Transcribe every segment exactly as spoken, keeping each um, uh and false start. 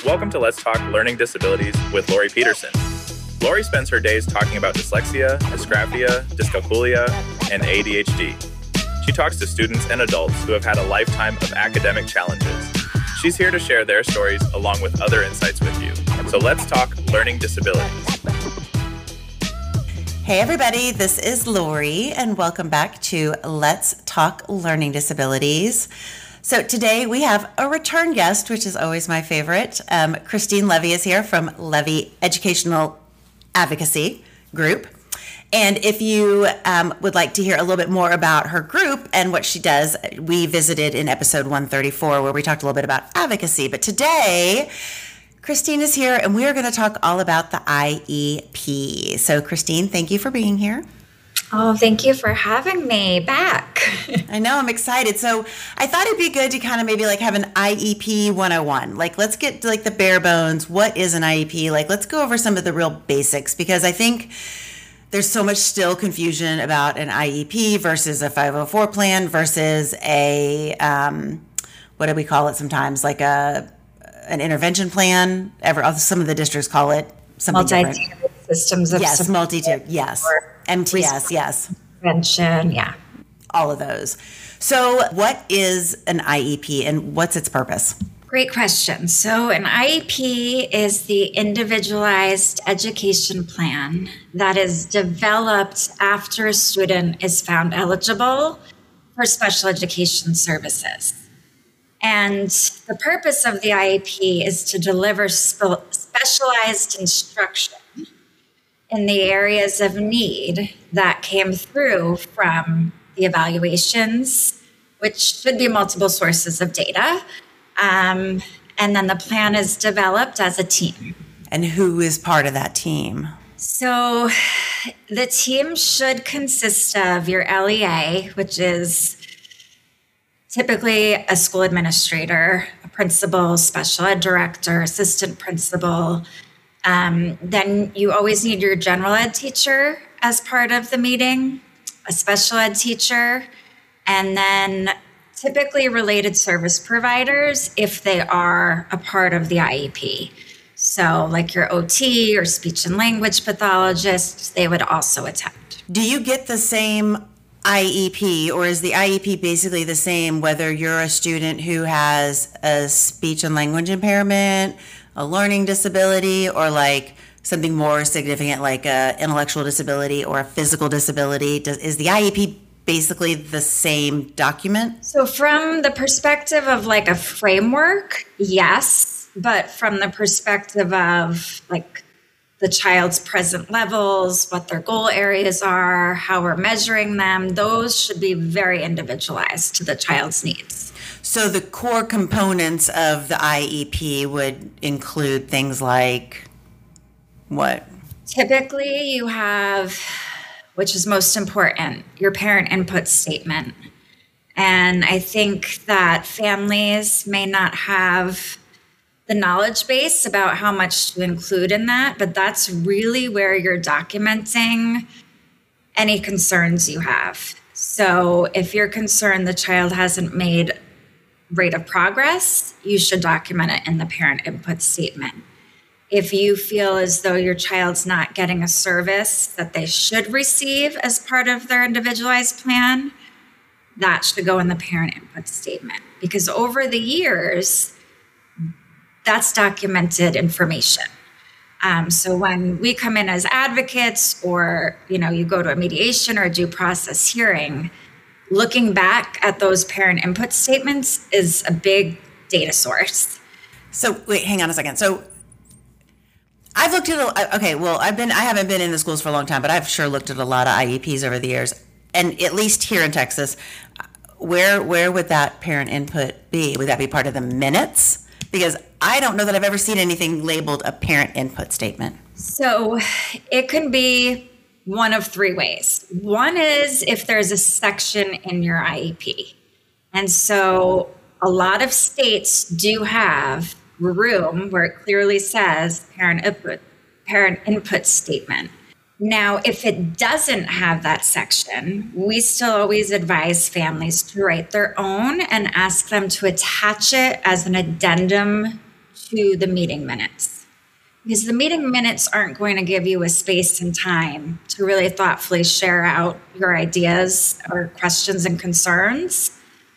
Welcome to Let's Talk Learning Disabilities with Lori Peterson. Lori spends her days talking about dyslexia, dysgraphia, dyscalculia, and A D H D. She talks to students and adults who have had a lifetime of academic challenges. She's here to share their stories along with other insights with you. So let's talk learning disabilities. Hey everybody, this is Lori and welcome back to Let's Talk Learning Disabilities. So today we have a return guest, which is always my favorite. Um, Christine Levy is here from Levy Educational Advocacy Group. And if you um, would like to hear a little bit more about her group and what she does, we visited in episode one thirty-four where we talked a little bit about advocacy. But today, Christine is here and we are going to talk all about the I E P. So Christine, thank you for being here. Oh, thank you for having me back. I know, I'm excited. So I thought it'd be good to kind of maybe like have an I E P one oh one. Like, let's get to like the bare bones. What is an I E P? Like, let's go over some of the real basics because I think there's so much still confusion about an I E P versus a five oh four plan versus a, um, what do we call it sometimes? Like a an intervention plan. Ever, some of the districts call it something different. Multi-tiered systems of yes, support. multi-tiered, yes. M T S, yes. Prevention, yeah. All of those. So what is an I E P and what's its purpose? Great question. So an I E P is the individualized education plan that is developed after a student is found eligible for special education services. And the purpose of the I E P is to deliver spe- specialized instruction in the areas of need that came through from the evaluations, which should be multiple sources of data. Um, and then the plan is developed as a team. And who is part of that team? So the team should consist of your L E A, which is typically a school administrator, a principal, special ed director, assistant principal. Um, then you always need your general ed teacher as part of the meeting, a special ed teacher, and then typically related service providers if they are a part of the I E P. So like your O T or speech and language pathologists, they would also attend. Do you get the same I E P or is the I E P basically the same whether you're a student who has a speech and language impairment, a learning disability, or like something more significant like a intellectual disability or a physical disability? Does, is the I E P basically the same document? So from the perspective of like a framework, yes, but from the perspective of like the child's present levels, what their goal areas are, how we're measuring them, those should be very individualized to the child's needs. So the core components of the I E P would include things like what? Typically you have, which is most important, your parent input statement. And I think that families may not have the knowledge base about how much to include in that, but that's really where you're documenting any concerns you have. So if you're concerned the child hasn't made rate of progress, you should document it in the parent input statement. If you feel as though your child's not getting a service that they should receive as part of their individualized plan, that should go in the parent input statement. Because over the years, that's documented information. Um, so when we come in as advocates or, you know, you go to a mediation or a due process hearing, looking back at those parent input statements is a big data source. So wait, hang on a second. So I've looked at, a, okay, well, I've been, I haven't been in the schools for a long time, but I've sure looked at a lot of I E Ps over the years. And at least here in Texas, where, where would that parent input be? Would that be part of the minutes? Because I don't know that I've ever seen anything labeled a parent input statement. So it can be one of three ways. One is if there's a section in your I E P. And so a lot of states do have room where it clearly says parent input, parent input statement. Now, if it doesn't have that section, we still always advise families to write their own and ask them to attach it as an addendum to the meeting minutes. Because the meeting minutes aren't going to give you a space and time to really thoughtfully share out your ideas or questions and concerns.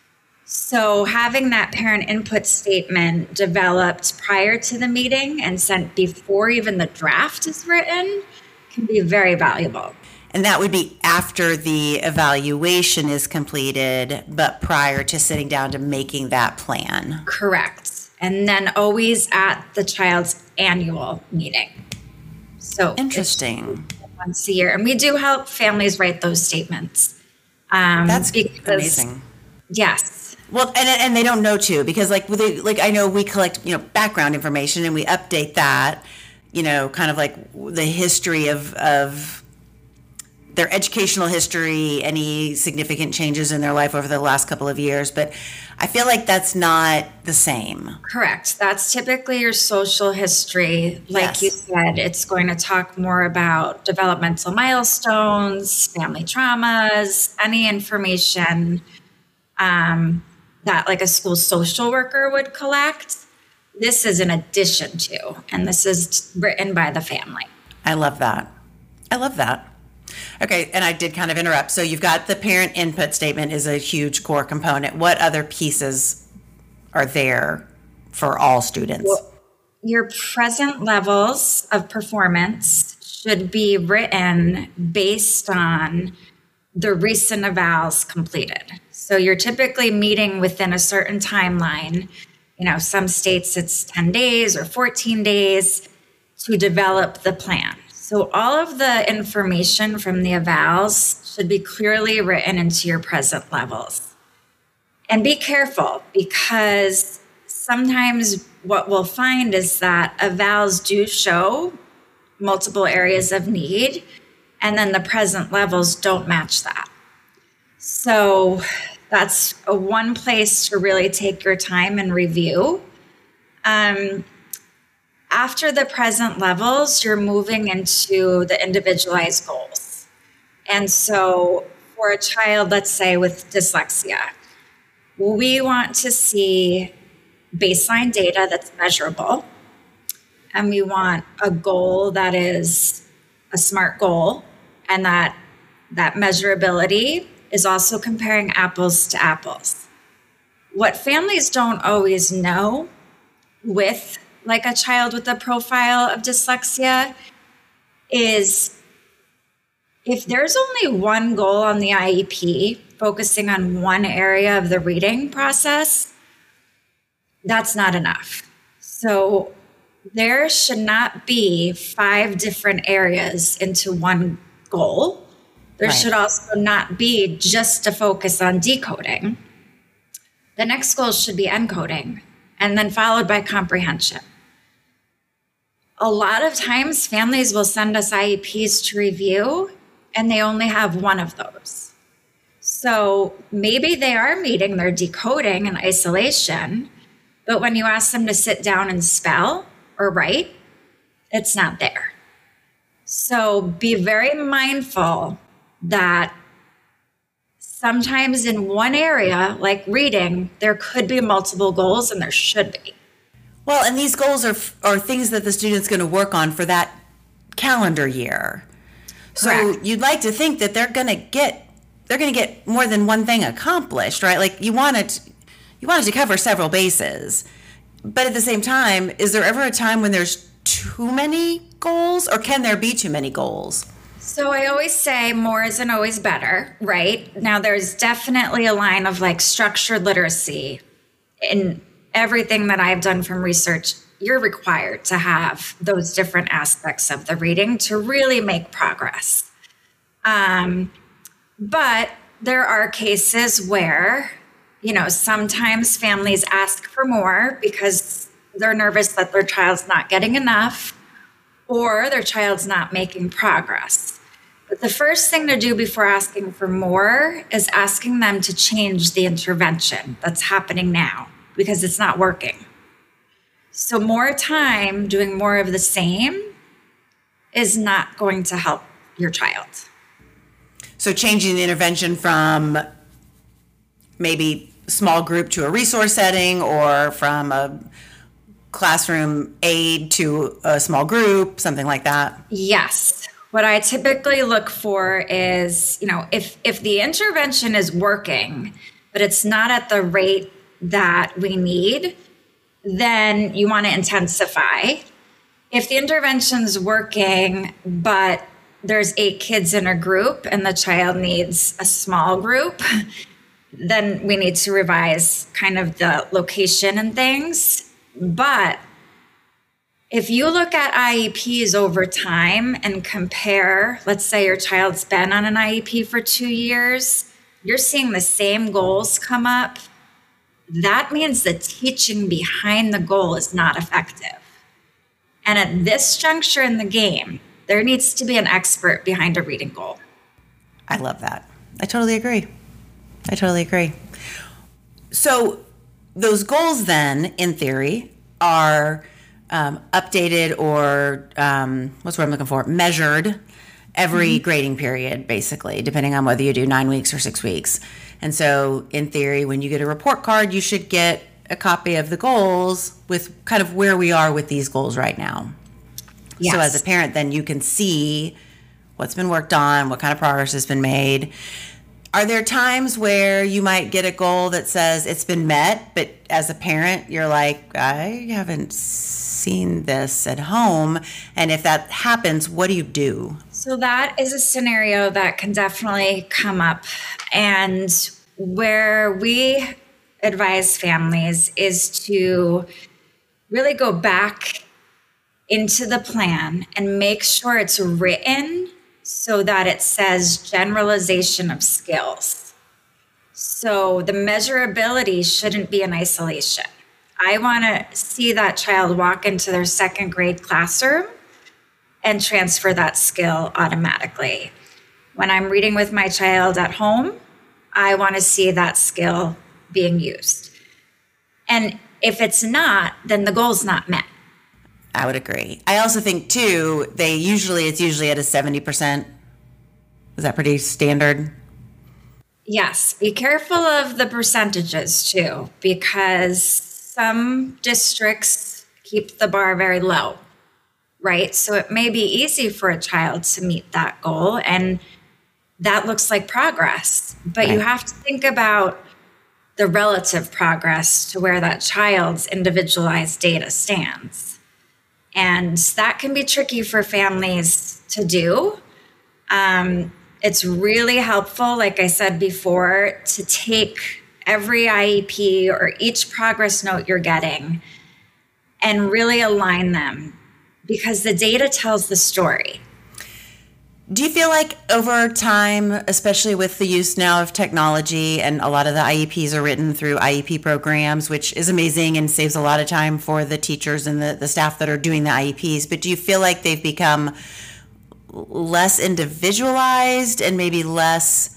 So having that parent input statement developed prior to the meeting and sent before even the draft is written can be very valuable. And that would be after the evaluation is completed, but prior to sitting down to making that plan. Correct. And then always at the child's annual meeting. So interesting. Once a year. And we do help families write those statements. Um, That's because, amazing. Yes. Well, and and they don't know too, because like with it, like I know we collect, you know, background information and we update that, you know, kind of like the history of of their educational history, any significant changes in their life over the last couple of years. But I feel like that's not the same. Correct. That's typically your social history. Like Yes. you said, it's going to talk more about developmental milestones, family traumas, any information um, that like a school social worker would collect. This is in addition to, and this is written by the family. I love that. I love that. Okay, and I did kind of interrupt. So you've got the parent input statement is a huge core component. What other pieces are there for all students? Well, your present levels of performance should be written based on the recent evals completed. So you're typically meeting within a certain timeline. You know, some states it's ten days or fourteen days to develop the plan. So all of the information from the evals should be clearly written into your present levels. And be careful, because sometimes what we'll find is that evals do show multiple areas of need, and then the present levels don't match that. So that's a one place to really take your time and review. Um, After the present levels, you're moving into the individualized goals. And so for a child, let's say with dyslexia, we want to see baseline data that's measurable. And we want a goal that is a SMART goal, and that that measurability is also comparing apples to apples. What families don't always know with like a child with a profile of dyslexia is if there's only one goal on the I E P focusing on one area of the reading process, that's not enough. So there should not be five different areas into one goal. There Right. should also not be just a focus on decoding. The next goal should be encoding, and then followed by comprehension. A lot of times families will send us I E Ps to review, and they only have one of those. So maybe they are meeting their decoding in isolation, but when you ask them to sit down and spell or write, it's not there. So be very mindful that sometimes in one area, like reading, there could be multiple goals, and there should be. Well, and these goals are are things that the student's going to work on for that calendar year. So Correct. you'd like to think that they're going to get they're going to get more than one thing accomplished, right? Like you want it you want it to cover several bases. But at the same time, is there ever a time when there's too many goals, or can there be too many goals? So I always say more isn't always better, right? Now there's definitely a line of like structured literacy in everything that I've done from research. You're required to have those different aspects of the reading to really make progress. Um, but there are cases where, you know, sometimes families ask for more because they're nervous that their child's not getting enough or their child's not making progress. But the first thing to do before asking for more is asking them to change the intervention that's happening now, because it's not working. So more time doing more of the same is not going to help your child. So changing the intervention from maybe small group to a resource setting, or from a classroom aid to a small group, something like that? Yes. What I typically look for is, you know, if if the intervention is working, but it's not at the rate that we need, then you want to intensify. If the intervention's working, but there's eight kids in a group and the child needs a small group, then we need to revise kind of the location and things. But if you look at I E Ps over time and compare, let's say your child's been on an I E P for two years, you're seeing the same goals come up. That means the teaching behind the goal is not effective. And at this juncture in the game, there needs to be an expert behind a reading goal. I love that. I totally agree. I totally agree. So those goals then, in theory, are um, updated or um, what's what I'm looking for? Measured every mm-hmm. grading period, basically, depending on whether you do nine weeks or six weeks. And so in theory, when you get a report card, you should get a copy of the goals with kind of where we are with these goals right now. Yes. So as a parent, then you can see what's been worked on, what kind of progress has been made. Are there times where you might get a goal that says it's been met, but as a parent, you're like, I haven't seen this at home? And if that happens, what do you do? So that is a scenario that can definitely come up. And where we advise families is to really go back into the plan and make sure it's written so that it says generalization of skills. So the measurability shouldn't be in isolation. I want to see that child walk into their second grade classroom and transfer that skill automatically. When I'm reading with my child at home, I want to see that skill being used. And if it's not, then the goal's not met. I would agree. I also think too, they usually, it's usually at a seventy percent. Is that pretty standard? Yes. Be careful of the percentages too, because some districts keep the bar very low, right? So it may be easy for a child to meet that goal, and that looks like progress. But right. You have to think about the relative progress to where that child's individualized data stands. And that can be tricky for families to do. Um, it's really helpful, like I said before, to take every I E P or each progress note you're getting and really align them, because the data tells the story. Do you feel like over time, especially with the use now of technology, and a lot of the I E Ps are written through I E P programs, which is amazing and saves a lot of time for the teachers and the, the staff that are doing the I E Ps, but do you feel like they've become less individualized and maybe less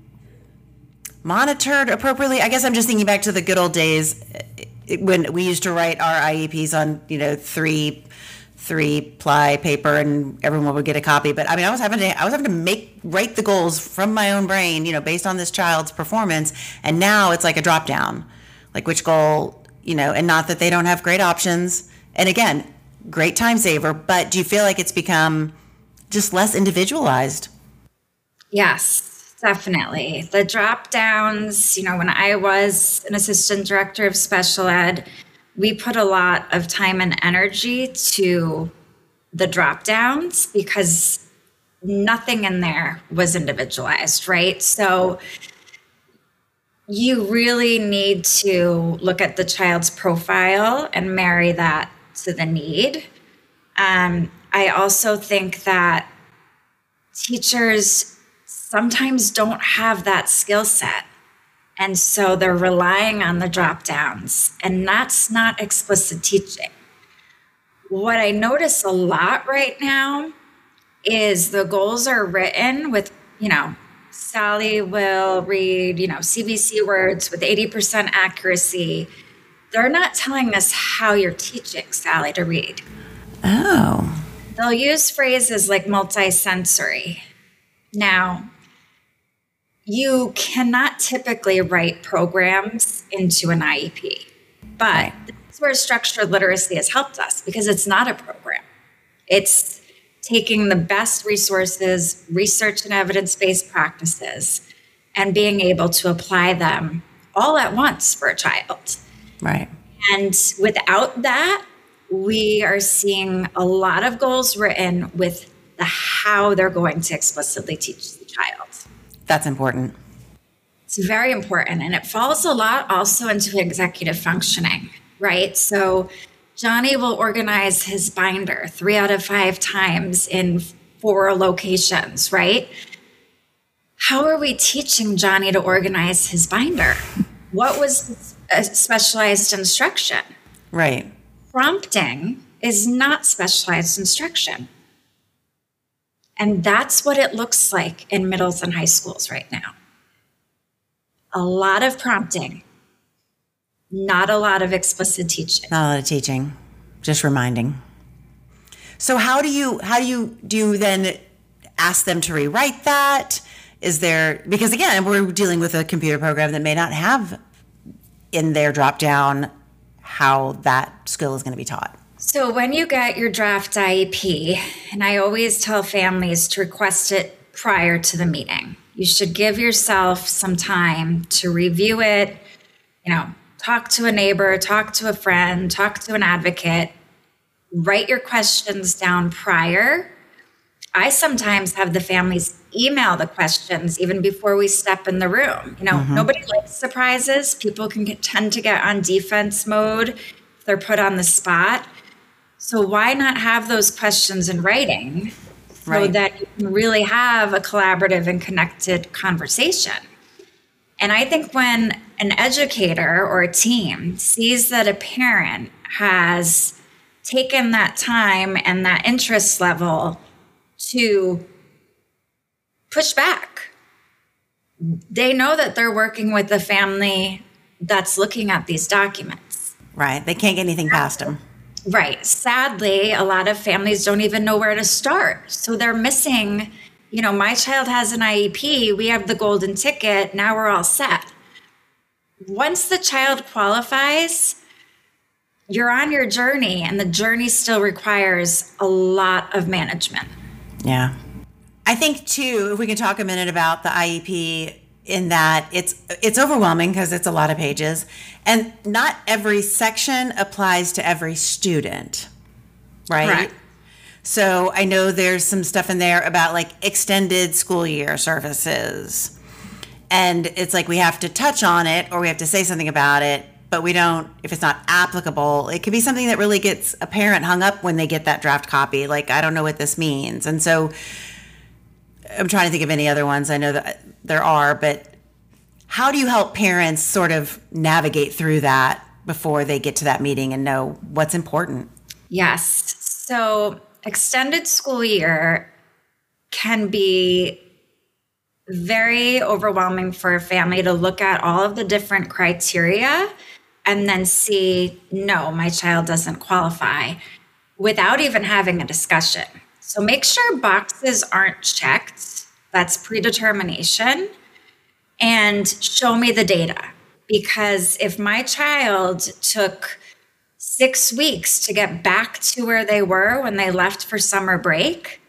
monitored appropriately? I guess I'm just thinking back to the good old days when we used to write our I E Ps on, you know, three three ply paper and everyone would get a copy. But I mean, I was having to, I was having to make, write the goals from my own brain, you know, based on this child's performance. And now it's like a drop down, like which goal, you know, and not that they don't have great options. And again, great time saver, but do you feel like it's become just less individualized? Yes, definitely. The drop downs, you know, when I was an assistant director of special ed, we put a lot of time and energy to the drop downs because nothing in there was individualized, right? So you really need to look at the child's profile and marry that to the need. Um, I also think that teachers sometimes don't have that skill set. And so they're relying on the drop downs, and that's not explicit teaching. What I notice a lot right now is the goals are written with, you know, Sally will read, you know, C B C words with eighty percent accuracy. They're not telling us how you're teaching Sally to read. Oh. They'll use phrases like multisensory. Now, you cannot typically write programs into an I E P, but right. that's that's where structured literacy has helped us, because it's not a program. It's taking the best resources, research and evidence-based practices, and being able to apply them all at once for a child. Right. And without that, we are seeing a lot of goals written with the how they're going to explicitly teach the child. That's important. It's very important. And it falls a lot also into executive functioning, right? So Johnny will organize his binder three out of five times in four locations, right? How are we teaching Johnny to organize his binder? What was a specialized instruction? Right. Prompting is not specialized instruction. And that's what it looks like in middles and high schools right now. A lot of prompting, not a lot of explicit teaching. Not a lot of teaching, just reminding. So how do you, how do you, do you then ask them to rewrite that? Is there, because again, we're dealing with a computer program that may not have in their drop down how that skill is going to be taught. So when you get your draft I E P, and I always tell families to request it prior to the meeting. You should give yourself some time to review it, you know, talk to a neighbor, talk to a friend, talk to an advocate, write your questions down prior. I sometimes have the families email the questions even before we step in the room. You know, mm-hmm. Nobody likes surprises. People can get, tend to get on defense mode if they're put on the spot. So why not have those questions in writing so right. that you can really have a collaborative and connected conversation? And I think when an educator or a team sees that a parent has taken that time and that interest level to push back, they know that they're working with a family that's looking at these documents. Right. They can't get anything past them. Right. Sadly, a lot of families don't even know where to start. So they're missing, you know, my child has an I E P. We have the golden ticket. Now we're all set. Once the child qualifies, you're on your journey, and the journey still requires a lot of management. Yeah. I think too, if we can talk a minute about the I E P, in that it's it's overwhelming because it's a lot of pages, and not every section applies to every student, right? Right. So I know there's some stuff in there about like extended school year services, and it's like we have to touch on it or we have to say something about it, but we don't, if it's not applicable, it could be something that really gets a parent hung up when they get that draft copy. Like, I don't know what this means. And so I'm trying to think of any other ones. I know that there are, but how do you help parents sort of navigate through that before they get to that meeting and know what's important? Yes. So extended school year can be very overwhelming for a family to look at all of the different criteria and then see, no, my child doesn't qualify, without even having a discussion. So make sure boxes aren't checked. That's predetermination. And show me the data. Because if my child took six weeks to get back to where they were when they left for summer break,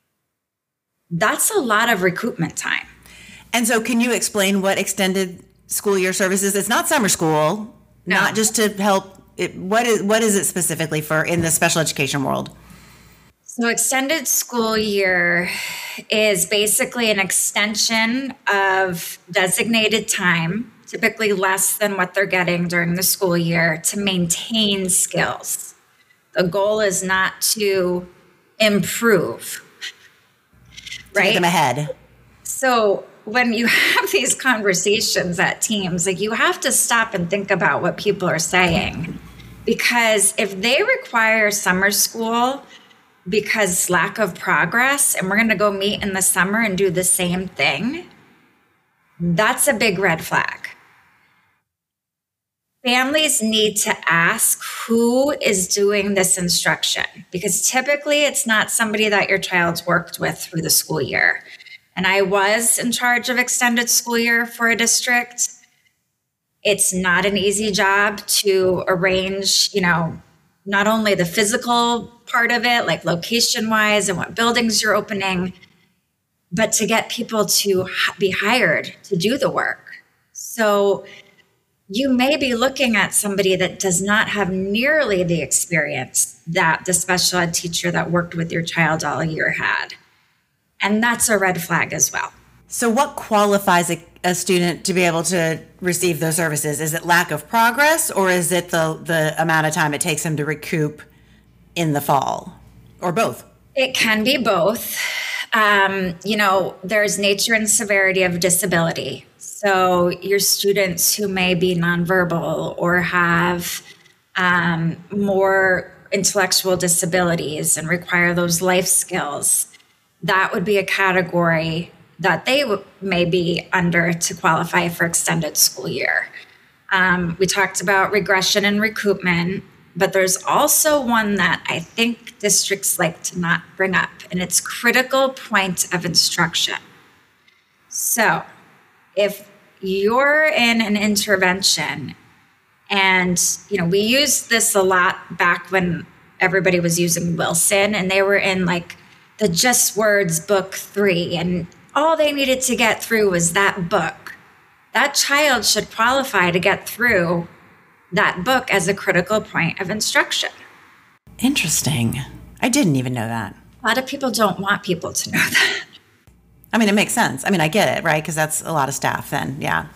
that's a lot of recoupment time. And so can you explain what extended school year service is? It's not summer school, no. Not just to help. It, what is what is it specifically for in the special education world? So extended school year is basically an extension of designated time, typically less than what they're getting during the school year, to maintain skills. The goal is not to improve, right? To get them ahead. So when you have these conversations at teams, like, you have to stop and think about what people are saying. Because if they require summer school because lack of progress, and we're going to go meet in the summer and do the same thing, that's a big red flag. Families need to ask who is doing this instruction, because typically it's not somebody that your child's worked with through the school year. And I was in charge of extended school year for a district, It's not an easy job to arrange, you know, not only the physical part of it, like location wise and what buildings you're opening, but to get people to be hired to do the work. So you may be looking at somebody that does not have nearly the experience that the special ed teacher that worked with your child all year had. And that's a red flag as well. So what qualifies a, a student to be able to receive those services? Is it lack of progress, or is it the, the amount of time it takes them to recoup in the fall, or both? It can be both. Um, you know, there's nature and severity of disability. So your students who may be nonverbal or have um, more intellectual disabilities and require those life skills, that would be a category that they w- may be under to qualify for extended school year. Um, we talked about regression and recoupment, but there's also one that I think districts like to not bring up, and it's critical point of instruction. So if you're in an intervention, and you know, we used this a lot back when everybody was using Wilson, and they were in like the Just Words book three, and all they needed to get through was that book. That child should qualify to get through that book as a critical point of instruction. Interesting. I didn't even know that. A lot of people don't want people to know that. I mean, it makes sense. I mean, I get it, right? Because that's a lot of staff then, yeah.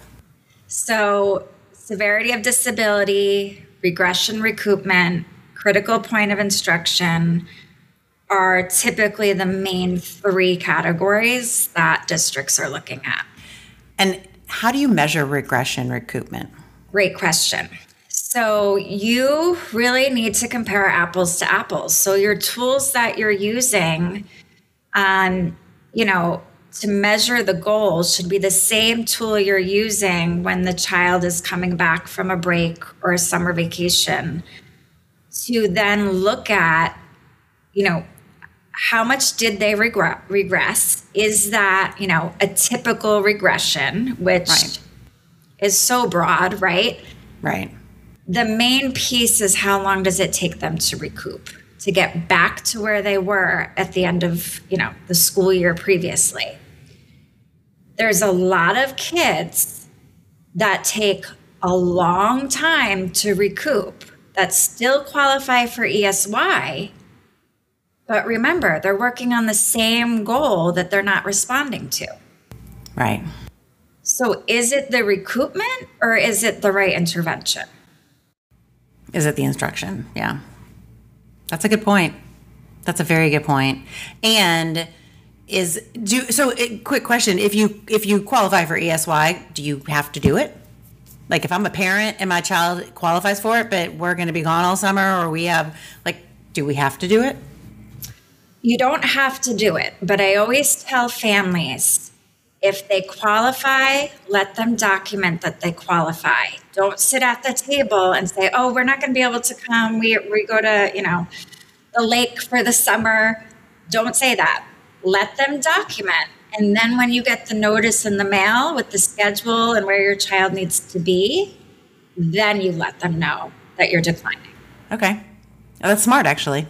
So severity of disability, regression, recoupment, critical point of instruction are typically the main three categories that districts are looking at. And how do you measure regression recoupment? Great question. So you really need to compare apples to apples. So your tools that you're using, um, you know, to measure the goals should be the same tool you're using when the child is coming back from a break or a summer vacation, to then look at, you know, how much did they regre- regress? Is that, you know, a typical regression, which right. is so broad, right? Right. The main piece is how long does it take them to recoup, to get back to where they were at the end of, you know, the school year previously. There's a lot of kids that take a long time to recoup that still qualify for E S Y. But remember, they're working on the same goal that they're not responding to. Right. So is it the recoupment or is it the right intervention? Is it the instruction? Yeah. That's a good point. That's a very good point. And is do so it, quick question, if you if you qualify for E S Y, do you have to do it? Like if I'm a parent and my child qualifies for it, but we're going to be gone all summer, or we have like, do we have to do it? You don't have to do it, but I always tell families, if they qualify, let them document that they qualify. Don't sit at the table and say, oh, we're not going to be able to come. We we go to, you know, the lake for the summer. Don't say that. Let them document. And then when you get the notice in the mail with the schedule and where your child needs to be, then you let them know that you're declining. Okay. Oh, that's smart, actually.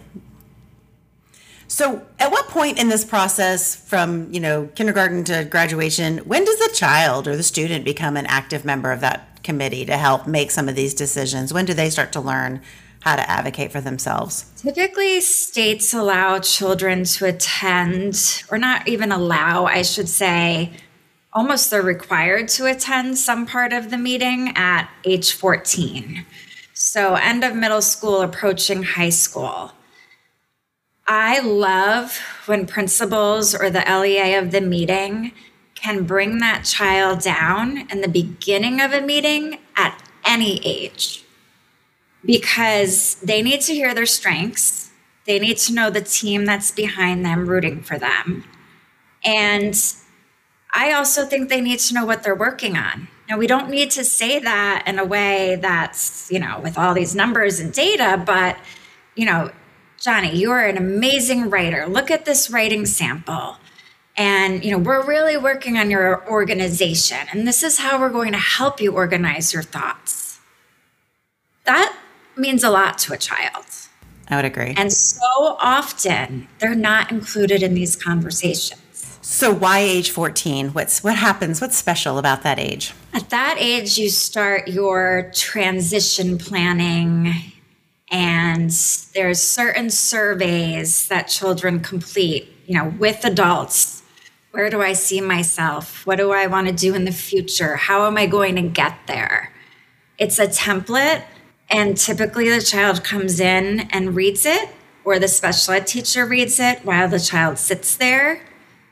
So at what point in this process from, you know, kindergarten to graduation, when does the child or the student become an active member of that committee to help make some of these decisions? When do they start to learn how to advocate for themselves? Typically, states allow children to attend, or not even allow, I should say, almost they're required to attend some part of the meeting at age fourteen. So end of middle school, approaching high school. I love when principals or the L E A of the meeting can bring that child down in the beginning of a meeting at any age, because they need to hear their strengths. They need to know the team that's behind them, rooting for them. And I also think they need to know what they're working on. Now, we don't need to say that in a way that's, you know, with all these numbers and data, but, you know, Johnny, you are an amazing writer. Look at this writing sample. And, you know, we're really working on your organization, and this is how we're going to help you organize your thoughts. That means a lot to a child. I would agree. And so often they're not included in these conversations. So why age fourteen? What's what happens? What's special about that age? At that age, you start your transition planning, and there's certain surveys that children complete, you know, with adults. Where do I see myself? What do I want to do in the future? How am I going to get there? It's a template, and typically the child comes in and reads it, or the special ed teacher reads it while the child sits there.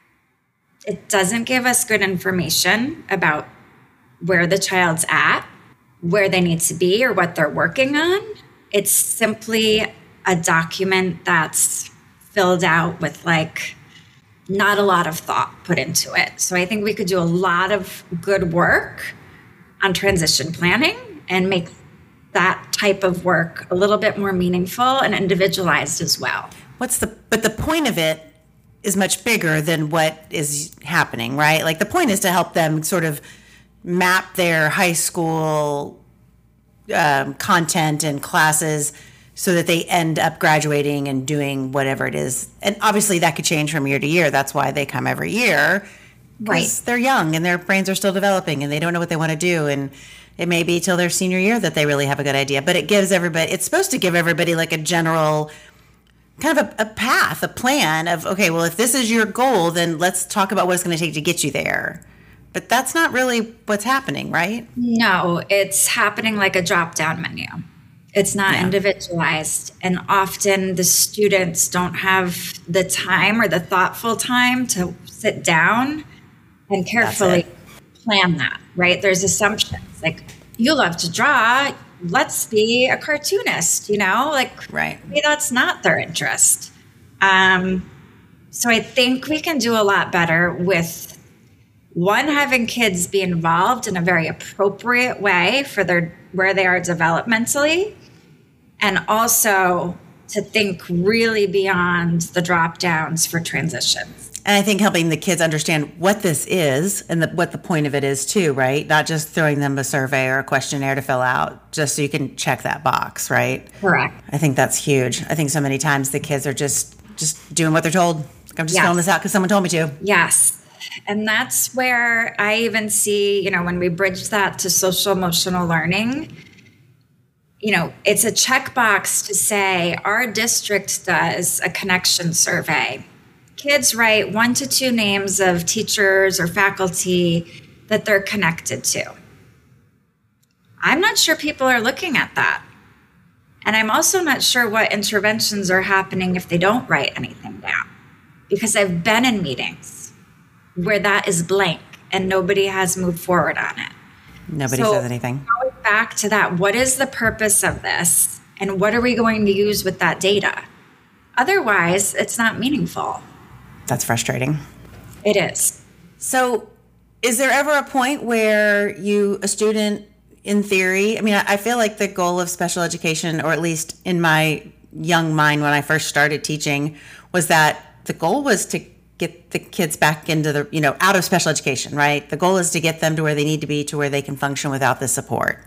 It doesn't give us good information about where the child's at, where they need to be, or what they're working on. It's simply a document that's filled out with like not a lot of thought put into it. So I think we could do a lot of good work on transition planning and make that type of work a little bit more meaningful and individualized as well. What's the but the point of it is much bigger than what is happening, right? Like the point is to help them sort of map their high school um, content and classes so that they end up graduating and doing whatever it is. And obviously that could change from year to year. That's why they come every year. Because Right. they're young and their brains are still developing and they don't know what they want to do. And it may be till their senior year that they really have a good idea. But it gives everybody, it's supposed to give everybody like a general kind of a, a path, a plan of, okay, well, if this is your goal, then let's talk about what it's going to take to get you there. But that's not really what's happening, right? No, it's happening like a drop-down menu. It's not Yeah. individualized. And often the students don't have the time or the thoughtful time to sit down and carefully plan that, right? There's assumptions like, you love to draw, let's be a cartoonist, you know, like Right. maybe that's not their interest. Um, so I think we can do a lot better with one, having kids be involved in a very appropriate way for their where they are developmentally, and also to think really beyond the drop downs for transitions. And I think helping the kids understand what this is and the, what the point of it is too, right? Not just throwing them a survey or a questionnaire to fill out just so you can check that box, right? Correct. I think that's huge. I think so many times the kids are just just doing what they're told. Like, I'm just Yes. filling this out because someone told me to. Yes. And that's where I even see, you know, when we bridge that to social emotional learning, you know, it's a checkbox to say our district does a connection survey. Kids write one to two names of teachers or faculty that they're connected to. I'm not sure people are looking at that. And I'm also not sure what interventions are happening if they don't write anything down. Because I've been in meetings where that is blank and nobody has moved forward on it. Nobody So, says anything. Going back to that, what is the purpose of this? And what are we going to use with that data? Otherwise, it's not meaningful. That's frustrating. It is. So is there ever a point where you, a student in theory, I mean, I I feel like the goal of special education, or at least in my young mind when I first started teaching, was that the goal was to get the kids back into the, you know, out of special education, right? The goal is to get them to where they need to be, to where they can function without the support.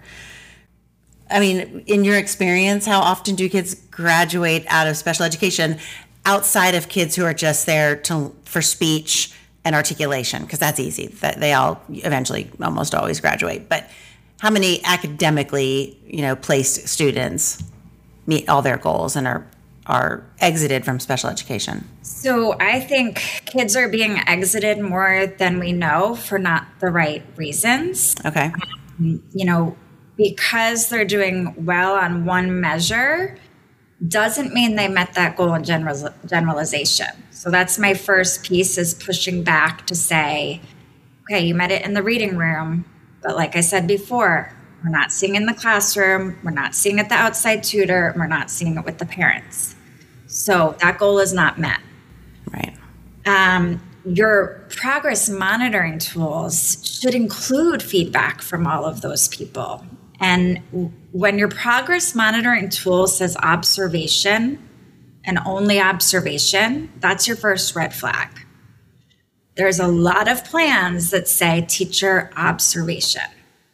I mean, in your experience, how often do kids graduate out of special education outside of kids who are just there to for speech and articulation? Because that's easy. That they all eventually almost always graduate. But how many academically, you know, placed students meet all their goals and are are exited from special education? So I think kids are being exited more than we know for not the right reasons. Okay. You know, because they're doing well on one measure doesn't mean they met that goal in general, generalization. So that's my first piece, is pushing back to say, okay, you met it in the reading room, but like I said before, we're not seeing it in the classroom, we're not seeing it the outside tutor, we're not seeing it with the parents. So that goal is not met. Right. Um, your progress monitoring tools should include feedback from all of those people. And when your progress monitoring tool says observation and only observation, that's your first red flag. there's a lot of plans that say teacher observation,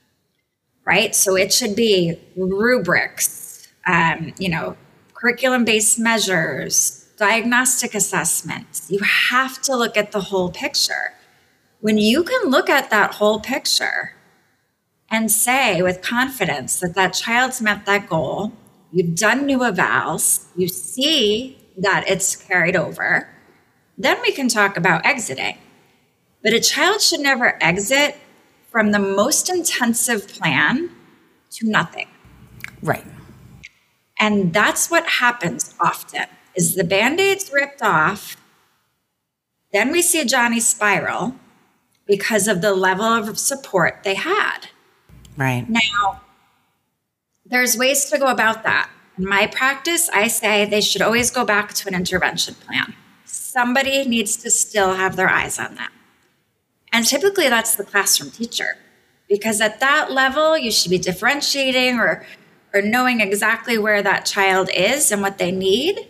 right? So it should be rubrics, um, you know, curriculum-based measures, diagnostic assessments. You have to look at the whole picture. When you can look at that whole picture and say with confidence that that child's met that goal, you've done new evals, you see that it's carried over, then we can talk about exiting. But a child should never exit from the most intensive plan to nothing. Right. And that's what happens often, is the Band-Aid's ripped off, then we see Johnny spiral because of the level of support they had. Right. Now, there's ways to go about that. In my practice, I say they should always go back to an intervention plan. Somebody needs to still have their eyes on them. And typically that's the classroom teacher, because at that level, you should be differentiating or, or knowing exactly where that child is and what they need.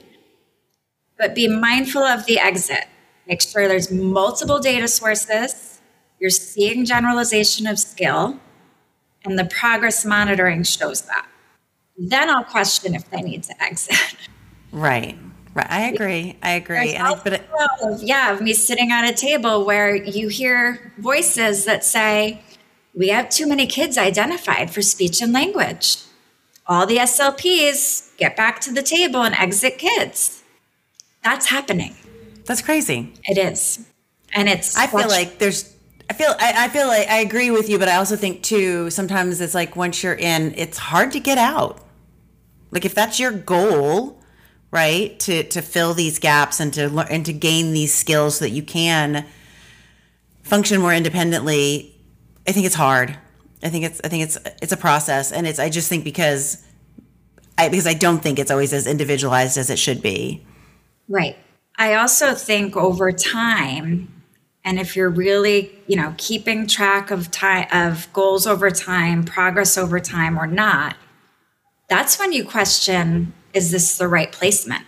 But be mindful of the exit. Make sure there's multiple data sources. You're seeing generalization of skill, and the progress monitoring shows that. Then I'll question if they need to exit. Right. Right. I agree. I agree. And I, but it, of, yeah, of me sitting at a table where you hear voices that say, we have too many kids identified for speech and language. All the S L Ps get back to the table and exit kids. That's happening. That's crazy. It is. And it's, I feel like there's, I feel, I, I feel like I agree with you, but I also think too, sometimes it's like once you're in, it's hard to get out. Like if that's your goal, right, to, to fill these gaps and to learn and to gain these skills so that you can function more independently, I think it's hard. I think it's, I think it's, it's a process. And it's, I just think because I, because I don't think it's always as individualized as it should be. Right. I also think over time, and if you're really, you know, keeping track of time, of goals over time, progress over time or not, that's when you question, is this the right placement?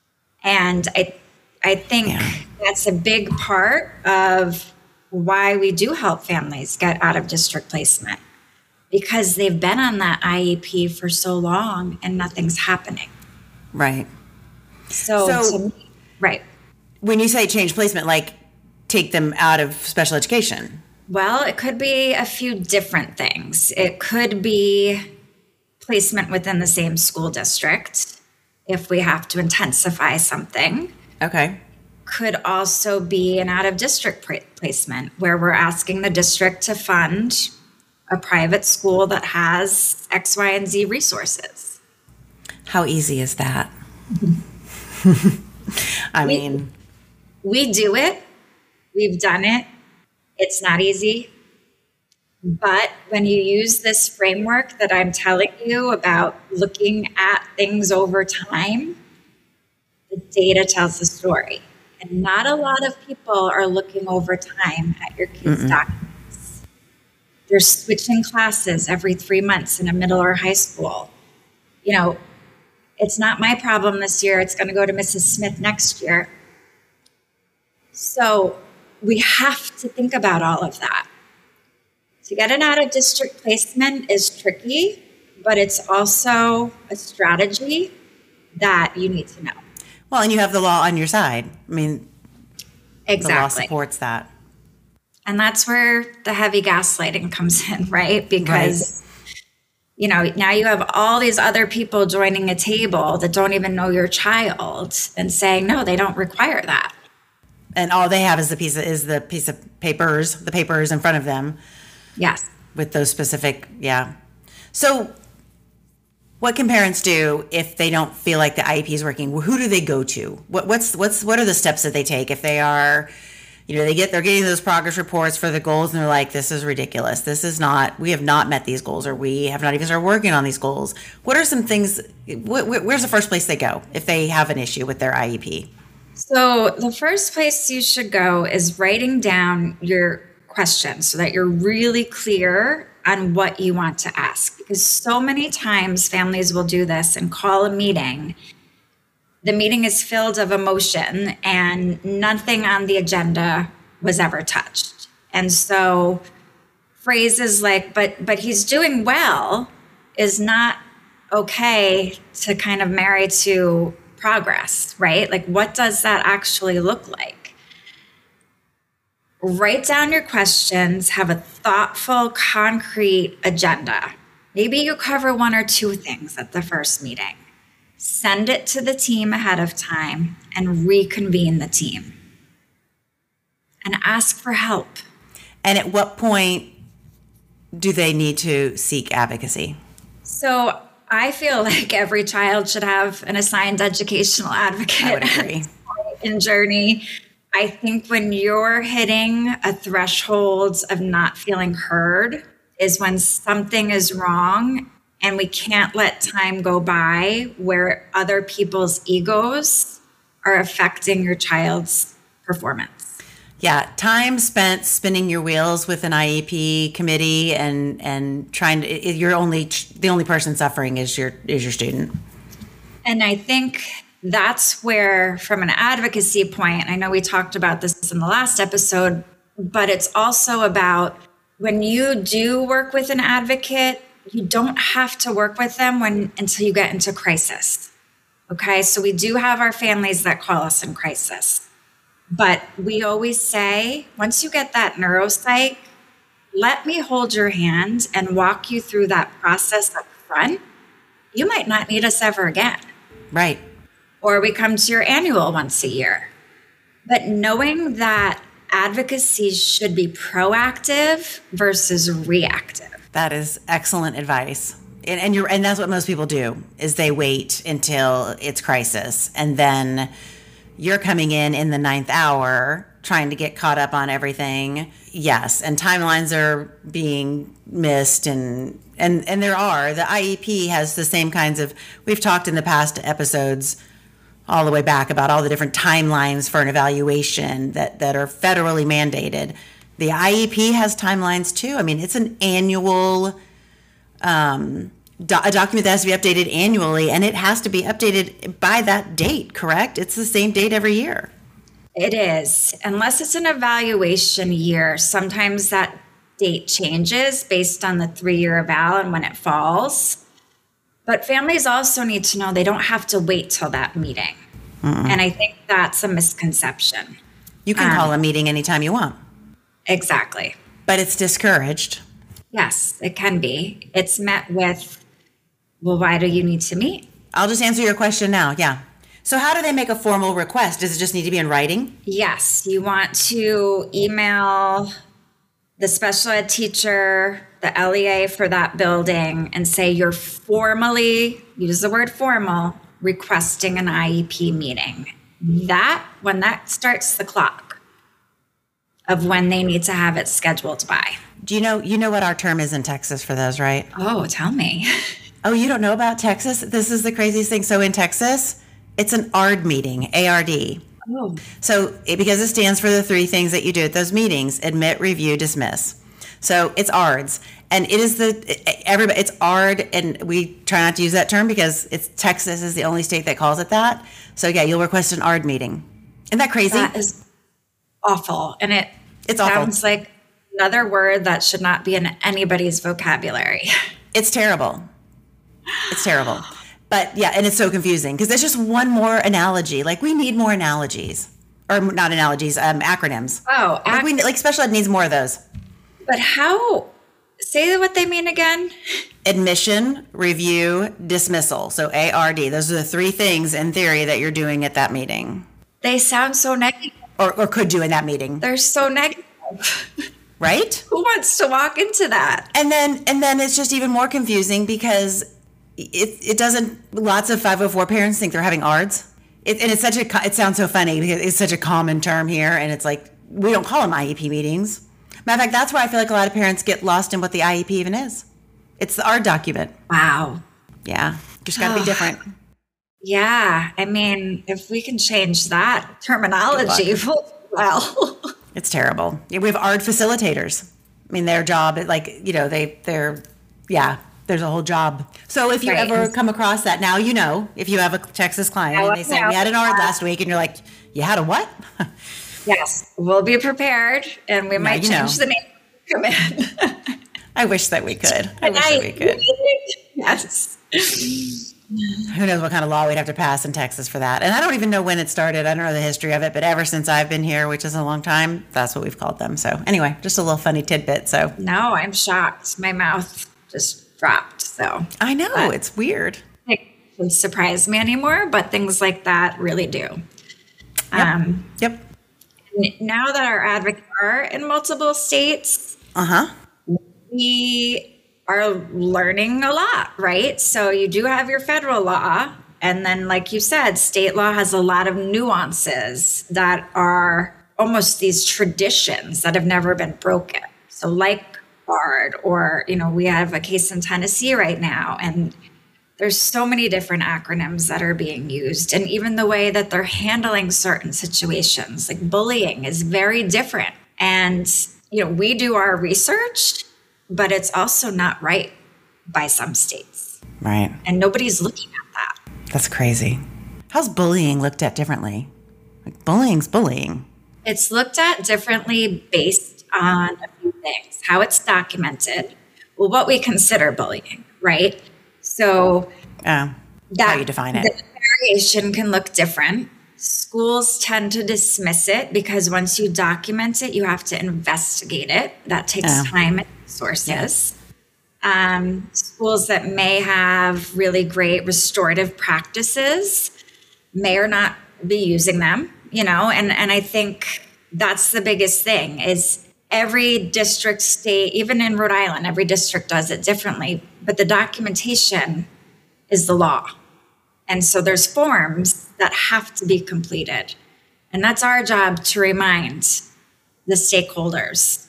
And I, I think yeah. that's a big part of why we do help families get out of district placement, because they've been on that I E P for so long and nothing's happening. Right. So, so to me, right. When you say change placement, like take them out of special education? Well, it could be a few different things. It could be placement within the same school district if we have to intensify something. Okay. Could also be an out-of-district pra- placement where we're asking the district to fund a private school that has X, Y, and Z resources. How easy is that? I we, mean... We do it. We've done it. It's not easy. But when you use this framework that I'm telling you about looking at things over time, the data tells the story. And not a lot of people are looking over time at your kids' Mm-mm. documents. They're switching classes every three months in a middle or high school. You know, it's not my problem this year. It's going to go to Missus Smith next year. So we have to think about all of that. To get an out-of-district placement is tricky, but it's also a strategy that you need to know. Well, and you have the law on your side. I mean, exactly. The law supports that. And that's where the heavy gaslighting comes in, right? Because, right. you know, now you have all these other people joining a table that don't even know your child and saying, no, they don't require that. And all they have is the piece of, is the piece of papers, the papers in front of them. Yes. With those specific, yeah. So what can parents do if they don't feel like the I E P is working? Who do they go to? What, what's, what's, what are the steps that they take if they are, you know, they get, they're getting those progress reports for the goals and they're like, this is ridiculous. This is not, we have not met these goals, or we have not even started working on these goals. What are some things, wh- where's the first place they go if they have an issue with their I E P? So the first place you should go is writing down your questions so that you're really clear on what you want to ask. Because so many times families will do this and call a meeting. The meeting is filled of emotion and nothing on the agenda was ever touched. And so phrases like, but but he's doing well is not okay to kind of marry to progress, right? Like, what does that actually look like? Write down your questions, have a thoughtful, concrete agenda. Maybe you cover one or two things at the first meeting. Send it to the team ahead of time and reconvene the team. And ask for help. And at what point do they need to seek advocacy? So I feel like every child should have an assigned educational advocate. I would agree. In journey. I think when you're hitting a threshold of not feeling heard is when something is wrong, and we can't let time go by where other people's egos are affecting your child's performance. Yeah, time spent spinning your wheels with an I E P committee and and trying to, you're only the only person suffering is your is your student. And I think that's where, from an advocacy point, I know we talked about this in the last episode, but it's also about when you do work with an advocate, you don't have to work with them when until you get into crisis. Okay, so we do have our families that call us in crisis. But we always say, once you get that neuropsych, let me hold your hand and walk you through that process up front. You might not need us ever again. Right. Or we come to your annual once a year. But knowing that advocacy should be proactive versus reactive. That is excellent advice. And, and you're and that's what most people do, is they wait until it's crisis, and then you're coming in in the ninth hour trying to get caught up on everything. Yes, and timelines are being missed, and and and there are. The I E P has the same kinds of, we've talked in the past episodes all the way back about all the different timelines for an evaluation that, that are federally mandated. The I E P has timelines too. I mean, it's an annual um, do- a document that has to be updated annually, and it has to be updated by that date, correct? It's the same date every year. It is. Unless it's an evaluation year, sometimes that date changes based on the three-year eval and when it falls. But families also need to know they don't have to wait till that meeting. Mm-mm. And I think that's a misconception. You can um, call a meeting anytime you want. Exactly. But it's discouraged. Yes, it can be. It's met with, well, why do you need to meet? I'll just answer your question now. Yeah. So how do they make a formal request? Does it just need to be in writing? Yes. You want to email the special ed teacher, the L E A for that building, and say you're formally, use the word formal, requesting an I E P meeting. That, when that starts the clock of when they need to have it scheduled by. Do you know, you know what our term is in Texas for those, right? Oh, tell me. Oh, you don't know about Texas? This is the craziest thing. So in Texas, it's an A R D meeting, A R D. Oh. So it, because it stands for the three things that you do at those meetings: admit, review, dismiss. So it's A R Ds, and it is the everybody. It's A R D, and we try not to use that term because it's Texas is the only state that calls it that. So yeah, you'll request an A R D meeting. Isn't that crazy? That is awful, and it it's sounds awful. like another word that should not be in anybody's vocabulary. It's terrible. It's terrible. But yeah, and it's so confusing because there's just one more analogy. Like we need more analogies, or not analogies, um, acronyms. Oh, ac- like, we, like special ed needs more of those. But how? Say what they mean again. Admission, review, dismissal. So A R D. Those are the three things in theory that you're doing at that meeting. They sound so negative. Or, or could do in that meeting. They're so negative. Right? Who wants to walk into that? And then and then it's just even more confusing because it it doesn't, lots of five oh four parents think they're having A R Ds. It, and it's such a, it sounds so funny because it's such a common term here, and it's like, we don't call them I E P meetings. Matter of fact, that's where I feel like a lot of parents get lost in what the I E P even is. It's the A R D document. Wow. Yeah. Just got to oh. be different. Yeah. I mean, if we can change that terminology, well. It's terrible. We have A R D facilitators. I mean, their job, like, you know, they, they're, yeah, there's a whole job. So if you right. ever come across that, now you know, if you have a Texas client and they say, we had an A R D last week, and you're like, you had a what? Yes, we'll be prepared, and we Now might you change know. the name. Come in. I wish that we could. I wish that we could. Yes. Who knows what kind of law we'd have to pass in Texas for that. And I don't even know when it started. I don't know the history of it, but ever since I've been here, which is a long time, that's what we've called them. So anyway, just a little funny tidbit. So No, I'm shocked. My mouth just dropped. So I know, But- it's weird. it doesn't surprise me anymore, but things like that really do. Um, Yep. n- now that our advocates are in multiple states, Uh-huh. we are learning a lot, right? So you do have your federal law. And then, like you said, state law has a lot of nuances that are almost these traditions that have never been broken. So like BARD, or, you know, we have a case in Tennessee right now, and there's so many different acronyms that are being used. And even the way that they're handling certain situations, like bullying, is very different. And, you know, we do our research, but it's also not right by some states. Right. And nobody's looking at that. That's crazy. How's bullying looked at differently? Like bullying's bullying. It's looked at differently based on a few things: how it's documented, well, what we consider bullying, right? So Oh, that how you define it. the variation can look different. Schools tend to dismiss it because once you document it, you have to investigate it. That takes Oh. time and resources. Um, schools that may have really great restorative practices may or not be using them, you know, and, and I think that's the biggest thing is every district, state, even in Rhode Island, every district does it differently, but the documentation is the law. And so there's forms that have to be completed. And that's our job to remind the stakeholders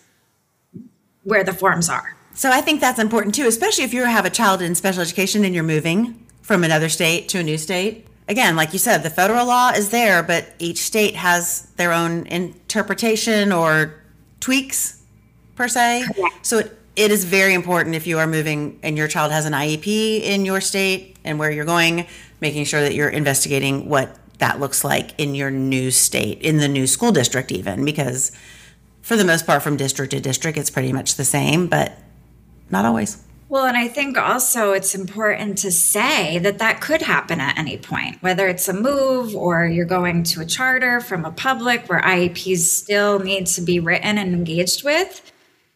where the forms are. So I think that's important too, especially if you have a child in special education and you're moving from another state to a new state. Again, like you said, the federal law is there, but each state has their own interpretation or tweaks, per se. Correct. So it, it is very important if you are moving and your child has an I E P in your state and where you're going, making sure that you're investigating what that looks like in your new state, in the new school district even, because for the most part, from district to district, it's pretty much the same, but not always. Well, and I think also it's important to say that that could happen at any point, whether it's a move or you're going to a charter from a public where I E Ps still need to be written and engaged with.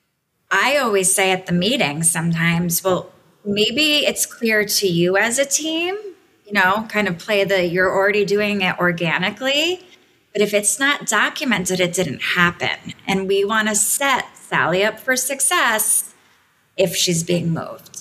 I always say at the meeting sometimes, well, maybe it's clear to you as a team, you know, kind of play the you're already doing it organically. But if it's not documented, it didn't happen. And we want to set Sally up for success if she's being moved.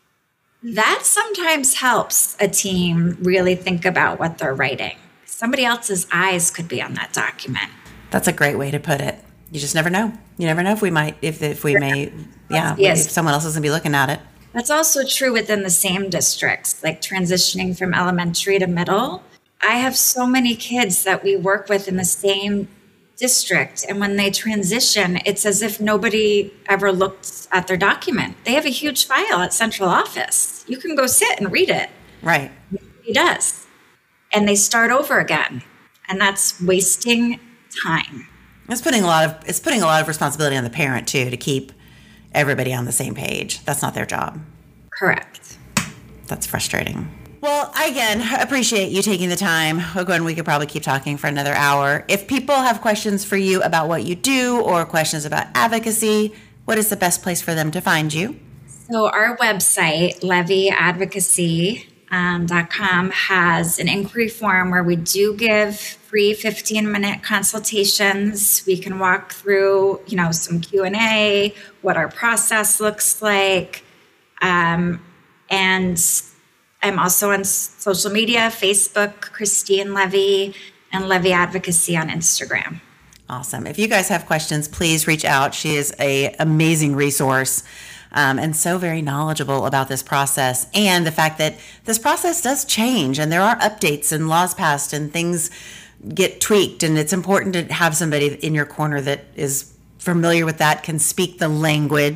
That sometimes helps a team really think about what they're writing. Somebody else's eyes could be on that document. That's a great way to put it. You just never know. You never know if we might, if if we may, yeah, Yes. if someone else is going to be looking at it. That's also true within the same districts, like transitioning from elementary to middle. I have so many kids that we work with in the same district, and when they transition, it's as if nobody ever looked at their document. They have a huge file at central office. You can go sit and read it. Right. He does. And they start over again. And that's wasting time. It's putting a lot of it's putting a lot of responsibility on the parent too to keep everybody on the same page. That's not their job. Correct. That's frustrating. Well, again, appreciate you taking the time. Again, we could probably keep talking for another hour. If people have questions for you about what you do or questions about advocacy, what is the best place for them to find you? So our website, levy advocacy dot com, has an inquiry form where we do give free fifteen minute consultations. We can walk through, you know, some Q and A, what our process looks like. Um, and I'm also on social media, Facebook, Christine Levy, and Levy Advocacy on Instagram. Awesome. If you guys have questions, please reach out. She is an amazing resource um, and so very knowledgeable about this process and the fact that this process does change and there are updates and laws passed and things get tweaked. And it's important to have somebody in your corner that is familiar with that, can speak the language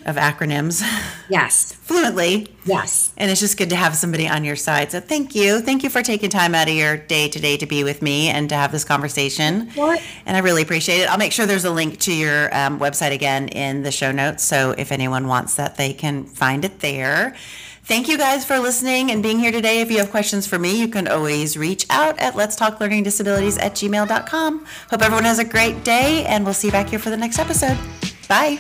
of acronyms. Yes. Fluently. Yes. And it's just good to have somebody on your side. So thank you. Thank you for taking time out of your day today to be with me and to have this conversation. What? And I really appreciate it. I'll make sure there's a link to your um, website again in the show notes. So if anyone wants that, they can find it there. Thank you guys for listening and being here today. If you have questions for me, you can always reach out at let's talk learning disabilities at gmail dot com. Hope everyone has a great day, and we'll see you back here for the next episode. Bye.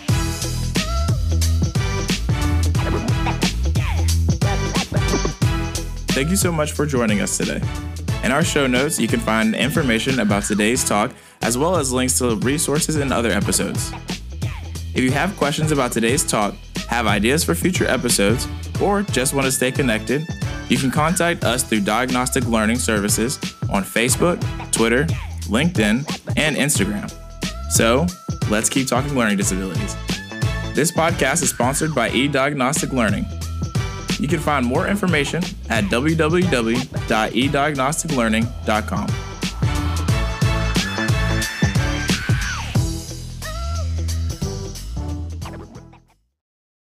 Thank you so much for joining us today. In our show notes, you can find information about today's talk, as well as links to resources and other episodes. If you have questions about today's talk, have ideas for future episodes, or just want to stay connected, you can contact us through Diagnostic Learning Services on Facebook, Twitter, LinkedIn, and Instagram. So, let's keep talking learning disabilities. This podcast is sponsored by eDiagnostic Learning. You can find more information at w w w dot e diagnostic learning dot com.